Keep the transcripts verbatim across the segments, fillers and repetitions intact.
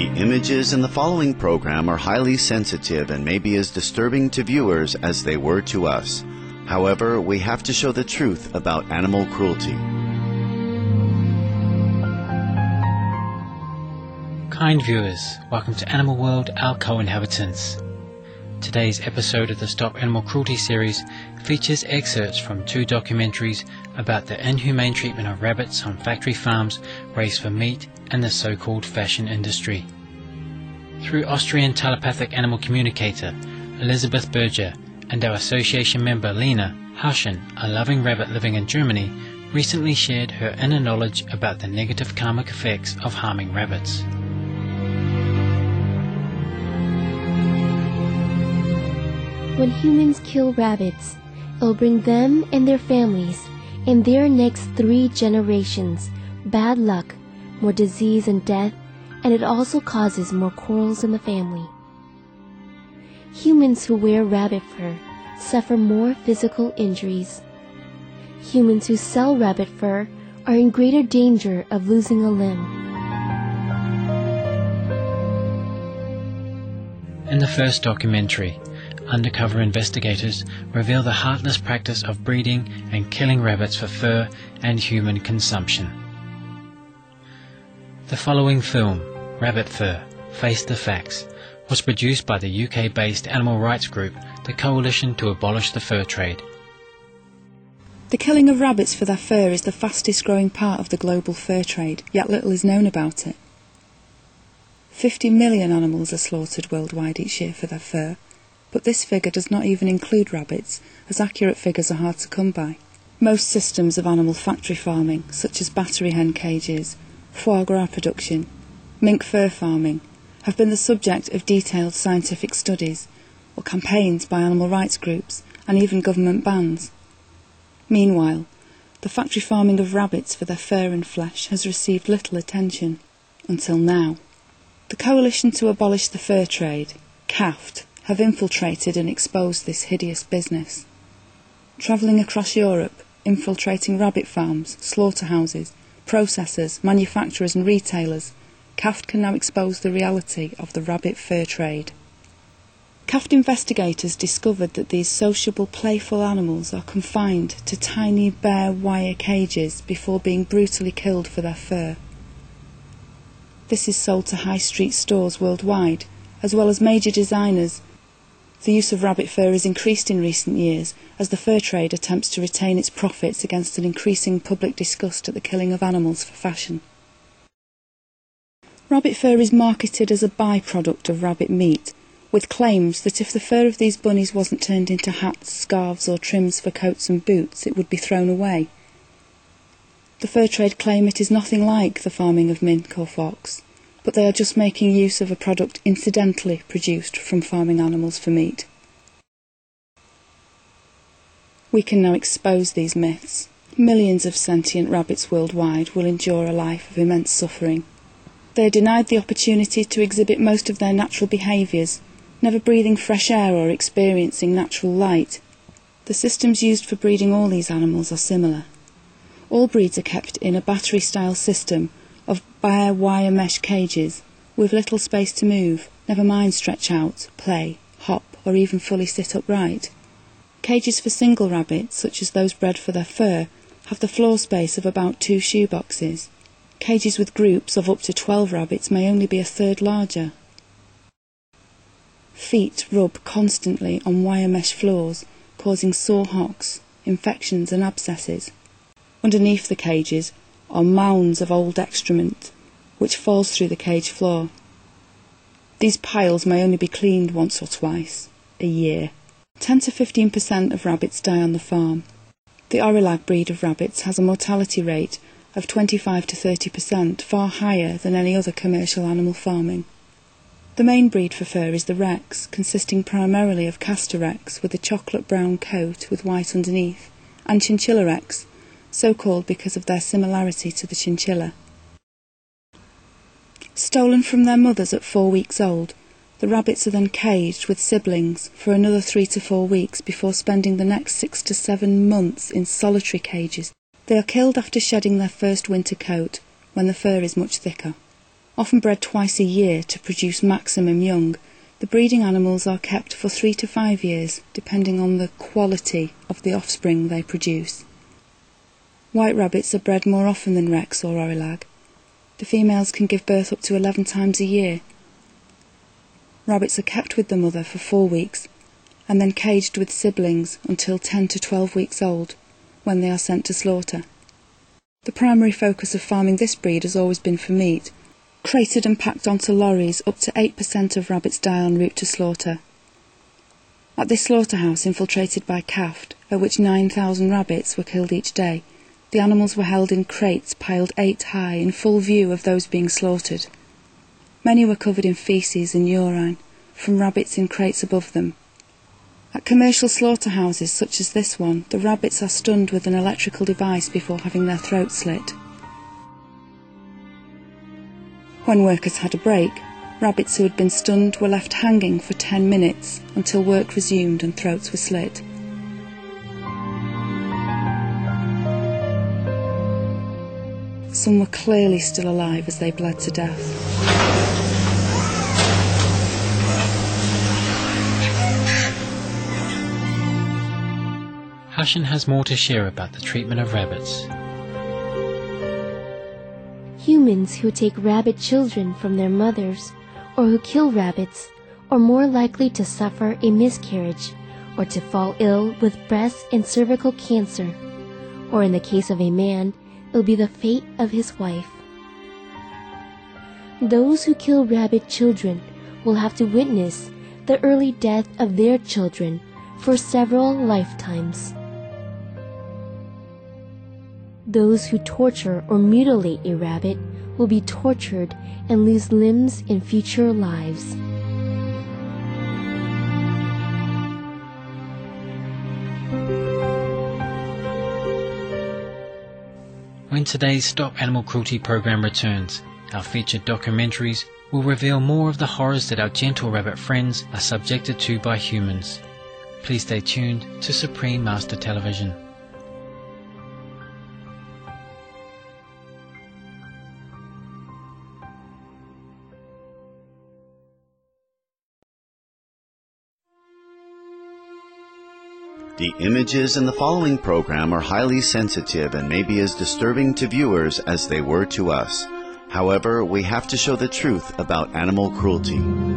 The images in the following program are highly sensitive and may be as disturbing to viewers as they were to us. However, we have to show the truth about animal cruelty. Kind viewers, welcome to Animal World, our co-inhabitants. Today's episode of the Stop Animal Cruelty series features excerpts from two documentaries about the inhumane treatment of rabbits on factory farms raised for meat and the so-called fashion industry. Through Austrian telepathic animal communicator Elizabeth Berger and our association member Lena, Hauschen, a loving rabbit living in Germany, recently shared her inner knowledge about the negative karmic effects of harming rabbits. When humans kill rabbits, it'll bring them and their families and their next three generations bad luck, more disease and death, and it also causes more quarrels in the family. Humans who wear rabbit fur suffer more physical injuries. Humans who sell rabbit fur are in greater danger of losing a limb. In the first documentary, undercover investigators reveal the heartless practice of breeding and killing rabbits for fur and human consumption. The following film, Rabbit Fur, Face the Facts, was produced by the U K-based animal rights group, the Coalition to Abolish the Fur Trade. The killing of rabbits for their fur is the fastest growing part of the global fur trade, yet little is known about it. fifty million animals are slaughtered worldwide each year for their fur, but this figure does not even include rabbits, as accurate figures are hard to come by. Most systems of animal factory farming, such as battery hen cages, foie gras production, mink fur farming, have been the subject of detailed scientific studies or campaigns by animal rights groups and even government bans. Meanwhile, the factory farming of rabbits for their fur and flesh has received little attention, until now. The Coalition to Abolish the Fur Trade, C A F T, have infiltrated and exposed this hideous business. Travelling across Europe, infiltrating rabbit farms, slaughterhouses, processors, manufacturers and retailers, C A F T can now expose the reality of the rabbit fur trade. C A F T investigators discovered that these sociable, playful animals are confined to tiny bare wire cages before being brutally killed for their fur. This is sold to high street stores worldwide, as well as major designers. The use of rabbit fur has increased in recent years as the fur trade attempts to retain its profits against an increasing public disgust at the killing of animals for fashion. Rabbit fur is marketed as a byproduct of rabbit meat, with claims that if the fur of these bunnies wasn't turned into hats, scarves or trims for coats and boots, it would be thrown away. The fur trade claim it is nothing like the farming of mink or fox, but they are just making use of a product incidentally produced from farming animals for meat. We can now expose these myths. Millions of sentient rabbits worldwide will endure a life of immense suffering. They are denied the opportunity to exhibit most of their natural behaviours, never breathing fresh air or experiencing natural light. The systems used for breeding all these animals are similar. All breeds are kept in a battery-style system of bare wire mesh cages with little space to move, never mind stretch out, play, hop or even fully sit upright. Cages for single rabbits, such as those bred for their fur, have the floor space of about two shoeboxes. Cages with groups of up to twelve rabbits may only be a third larger. Feet rub constantly on wire mesh floors, causing sore hocks, infections and abscesses. Underneath the cages are mounds of old excrement, which falls through the cage floor. These piles may only be cleaned once or twice a year. ten to fifteen percent of rabbits die on the farm. The Orilag breed of rabbits has a mortality rate of twenty-five to thirty percent, far higher than any other commercial animal farming. The main breed for fur is the Rex, consisting primarily of Castor Rex with a chocolate brown coat with white underneath, and Chinchilla Rex, so called because of their similarity to the chinchilla. Stolen from their mothers at four weeks old, the rabbits are then caged with siblings for another three to four weeks before spending the next six to seven months in solitary cages. They are killed after shedding their first winter coat, when the fur is much thicker. Often bred twice a year to produce maximum young, the breeding animals are kept for three to five years, depending on the quality of the offspring they produce. White rabbits are bred more often than Rex or Orilag. The females can give birth up to eleven times a year. Rabbits are kept with the mother for four weeks, and then caged with siblings until ten to twelve weeks old, when they are sent to slaughter. The primary focus of farming this breed has always been for meat. Crated and packed onto lorries, up to eight percent of rabbits die en route to slaughter. At this slaughterhouse infiltrated by C A F T, at which nine thousand rabbits were killed each day, the animals were held in crates piled eight high in full view of those being slaughtered. Many were covered in faeces and urine, from rabbits in crates above them. At commercial slaughterhouses such as this one, the rabbits are stunned with an electrical device before having their throats slit. When workers had a break, rabbits who had been stunned were left hanging for ten minutes until work resumed and throats were slit. Some were clearly still alive as they bled to death. Hushin has more to share about the treatment of rabbits. Humans who take rabbit children from their mothers or who kill rabbits are more likely to suffer a miscarriage or to fall ill with breast and cervical cancer, or in the case of a man, it'll be the fate of his wife. Those who kill rabbit children will have to witness the early death of their children for several lifetimes. Those who torture or mutilate a rabbit will be tortured and lose limbs in future lives. When today's Stop Animal Cruelty program returns, our featured documentaries will reveal more of the horrors that our gentle rabbit friends are subjected to by humans. Please stay tuned to Supreme Master Television. The images in the following program are highly sensitive and may be as disturbing to viewers as they were to us. However, we have to show the truth about animal cruelty.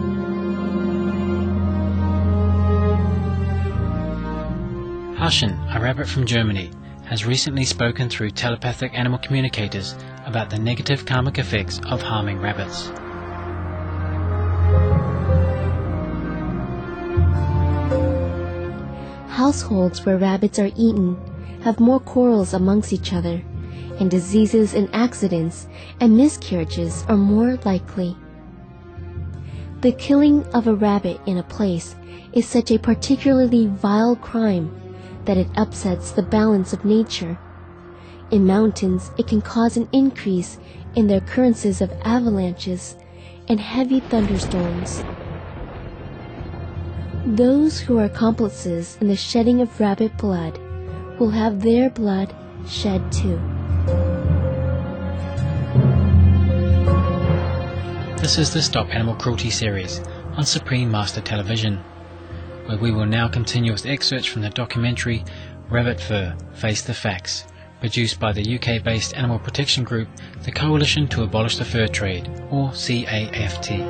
Hushin, a rabbit from Germany, has recently spoken through telepathic animal communicators about the negative karmic effects of harming rabbits. Households where rabbits are eaten have more quarrels amongst each other, and diseases and accidents and miscarriages are more likely. The killing of a rabbit in a place is such a particularly vile crime that it upsets the balance of nature. In mountains, it can cause an increase in the occurrences of avalanches and heavy thunderstorms. Those who are accomplices in the shedding of rabbit blood will have their blood shed too. This is the Stop Animal Cruelty series on Supreme Master Television, where we will now continue with excerpts from the documentary Rabbit Fur, Face the Facts, produced by the U K-based animal protection group, the Coalition to Abolish the Fur Trade, or C A F T.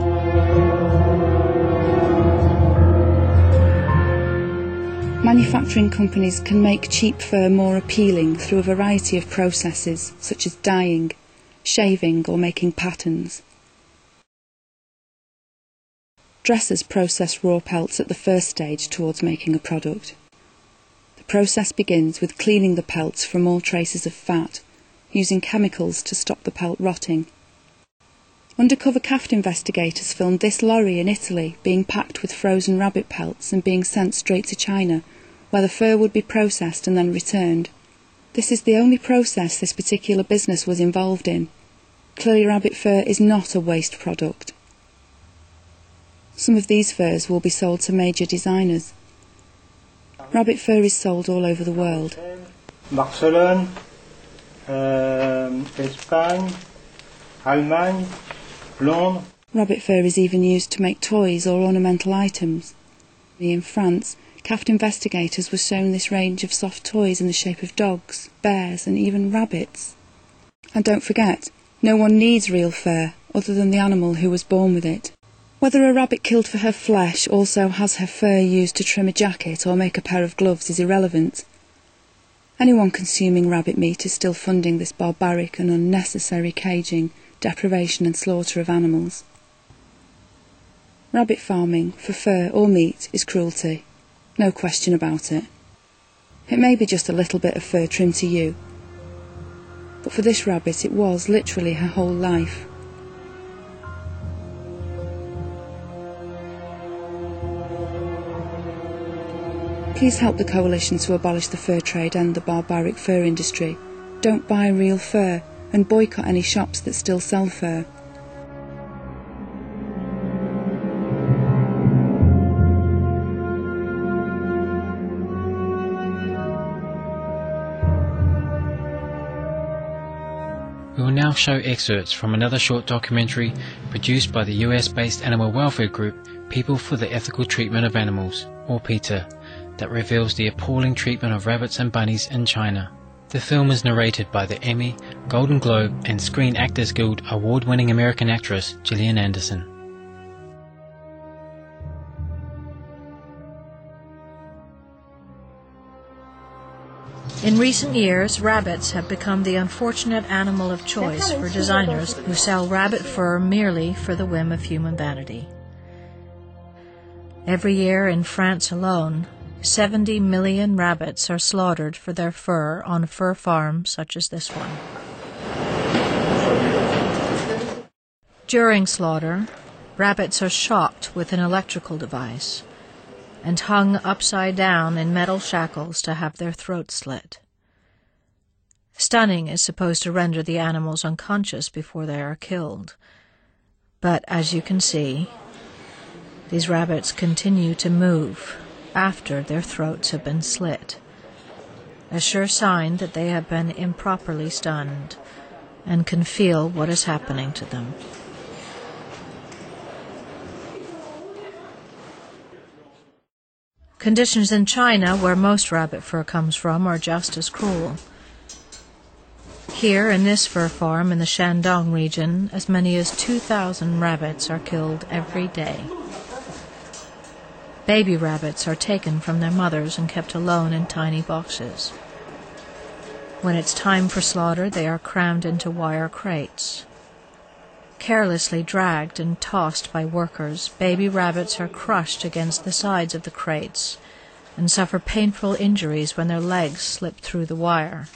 Manufacturing companies can make cheap fur more appealing through a variety of processes, such as dyeing, shaving, or making patterns. Dressers process raw pelts at the first stage towards making a product. The process begins with cleaning the pelts from all traces of fat, using chemicals to stop the pelt rotting. Undercover C A F T investigators filmed this lorry in Italy being packed with frozen rabbit pelts and being sent straight to China, where the fur would be processed and then returned. This is the only process this particular business was involved in. Clearly, rabbit fur is not a waste product. Some of these furs will be sold to major designers. Rabbit fur is sold all over the world. Barcelone, euh, Espagne, Allemagne, Rabbit fur is even used to make toys or ornamental items. In France, C A F T investigators were shown this range of soft toys in the shape of dogs, bears and even rabbits. And don't forget, no one needs real fur other than the animal who was born with it. Whether a rabbit killed for her flesh also has her fur used to trim a jacket or make a pair of gloves is irrelevant. Anyone consuming rabbit meat is still funding this barbaric and unnecessary caging, deprivation and slaughter of animals. Rabbit farming for fur or meat is cruelty, no question about it. It may be just a little bit of fur trim to you, but for this rabbit it was literally her whole life. Please help the coalition to abolish the fur trade and the barbaric fur industry. Don't buy real fur and boycott any shops that still sell fur. We will now show excerpts from another short documentary produced by the U S-based animal welfare group People for the Ethical Treatment of Animals, or PETA, that reveals the appalling treatment of rabbits and bunnies in China. The film is narrated by the Emmy, Golden Globe and Screen Actors Guild award-winning American actress Gillian Anderson. In recent years, rabbits have become the unfortunate animal of choice for designers who sell rabbit fur merely for the whim of human vanity. Every year in France alone, seventy million rabbits are slaughtered for their fur on fur farms such as this one. During slaughter, rabbits are shocked with an electrical device and hung upside down in metal shackles to have their throats slit. Stunning is supposed to render the animals unconscious before they are killed, but as you can see, these rabbits continue to move after their throats have been slit, a sure sign that they have been improperly stunned and can feel what is happening to them. Conditions in China, where most rabbit fur comes from, are just as cruel. Here, in this fur farm in the Shandong region, as many as two thousand rabbits are killed every day. Baby rabbits are taken from their mothers and kept alone in tiny boxes. When it's time for slaughter, they are crammed into wire crates. Carelessly dragged and tossed by workers, baby rabbits are crushed against the sides of the crates and suffer painful injuries when their legs slip through the wire.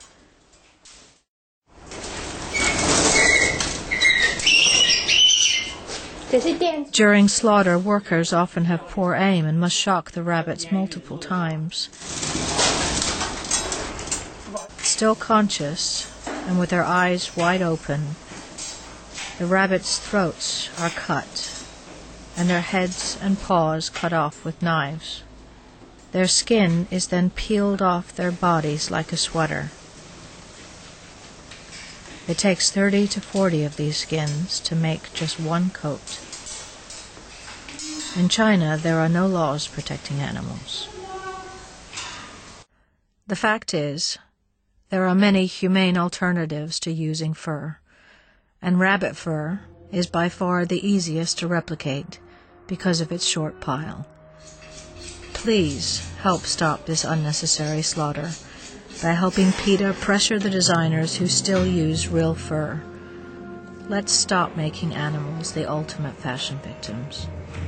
During slaughter, workers often have poor aim and must shock the rabbits multiple times. Still conscious, and with their eyes wide open, the rabbits' throats are cut, and their heads and paws cut off with knives. Their skin is then peeled off their bodies like a sweater. It takes thirty to forty of these skins to make just one coat. In China, there are no laws protecting animals. The fact is, there are many humane alternatives to using fur, and rabbit fur is by far the easiest to replicate because of its short pile. Please help stop this unnecessary slaughter by helping PETA pressure the designers who still use real fur. Let's stop making animals the ultimate fashion victims.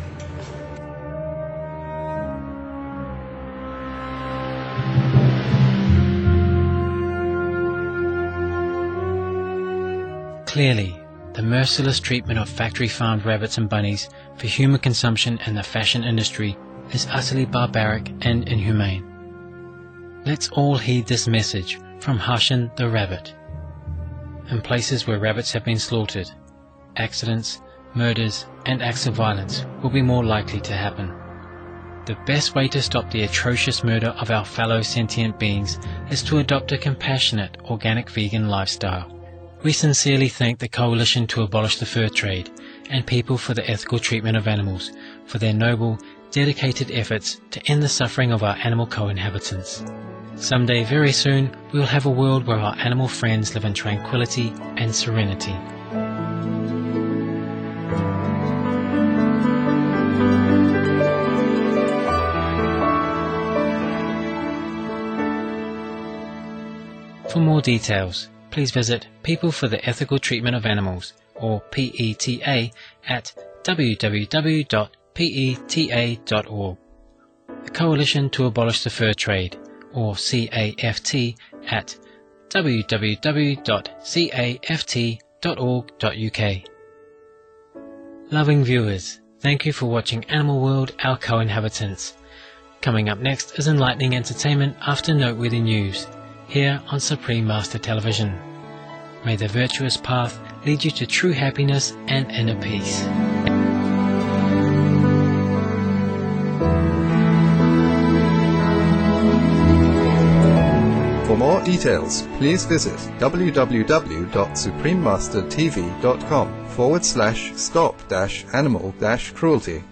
Clearly, the merciless treatment of factory-farmed rabbits and bunnies for human consumption in the fashion industry is utterly barbaric and inhumane. Let's all heed this message from Hashan the rabbit. In places where rabbits have been slaughtered, accidents, murders, and acts of violence will be more likely to happen. The best way to stop the atrocious murder of our fellow sentient beings is to adopt a compassionate, organic vegan lifestyle. We sincerely thank the Coalition to Abolish the Fur Trade and People for the Ethical Treatment of Animals for their noble, dedicated efforts to end the suffering of our animal co-inhabitants. Someday, very soon, we will have a world where our animal friends live in tranquility and serenity. For more details, please visit People for the Ethical Treatment of Animals, or P E T A, at w w w dot p e t a dot org. The Coalition to Abolish the Fur Trade, or C A F T, at w w w dot c a f t dot org dot u k. Loving viewers, thank you for watching Animal World, Our Co-Inhabitants. Coming up next is enlightening entertainment after noteworthy news, here on Supreme Master Television. May the virtuous path lead you to true happiness and inner peace. For more details, please visit w w w dot supreme master t v dot com forward slash stop dash animal dash cruelty.